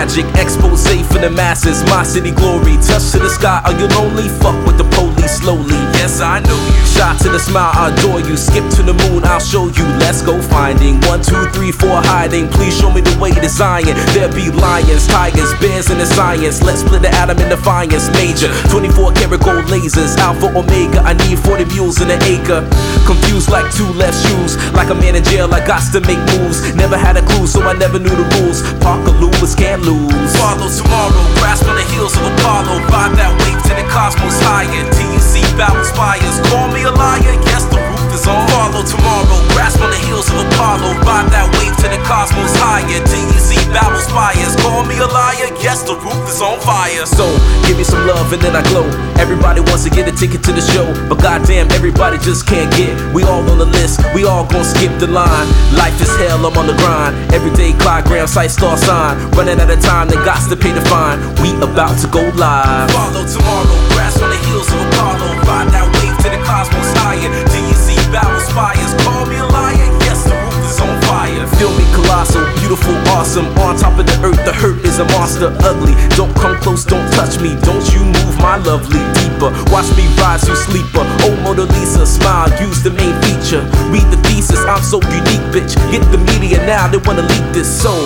magic, expose for the masses. My city glory, touch to the sky. Are you lonely? Fuck with the police slowly. Yes, I know you. Shot to the smile, I adore you. Skip to the moon, I'll show you. Let's go finding 1, 2, 3, 4 hiding. Please show me the way to Zion. There be lions, tigers, bears in the science. Let's split the atom in defiance. Major 24 karat gold lasers, Alpha Omega. I need 40 mules in an acre. Confused like two left shoes. Like a man in jail, I got to make moves. Never had a clue, so I never knew the rules. Parker Lewis can't lose. Follow tomorrow, grasp on the heels of Apollo. Ride that wave to the cosmos higher. TUC battle spires. Call me a liar, yes, the roof is on. Follow tomorrow, grasp on the heels of Apollo. Ride that wave to the cosmos higher. TUC battle spires. Call me a liar, yes, the roof is on fire. So, give me some love and then I glow. Everybody wants to get a ticket to the show, but goddamn, everybody just can't get. We all on the list, we all gon' skip the line. Life is hell, I'm on the grind. Everyday Clyde Graham, site star sign. Running out of time, they got to pay the fine. We about to go live. Follow tomorrow, grasp on the heels of Apollo. Ride that wave to the cosmos higher. Do you see battle spires? Call me a liar, yes, the roof is on fire. Feel me colossal, beautiful, awesome. On top of the earth, the hurt is a monster, ugly. Don't come close, don't touch me. Don't you move my lovely deeper. Watch me rise, you sleeper. Oh, Mona Lisa, smile, use the main feature. Read the thesis, I'm so unique, bitch. Get the media now, they wanna leak this soul.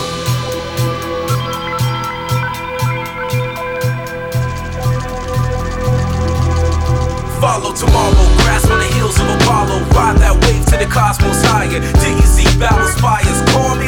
Follow tomorrow, grasp on the heels of Apollo. Ride that wave to the cosmos higher. Till you see battle spires. Call me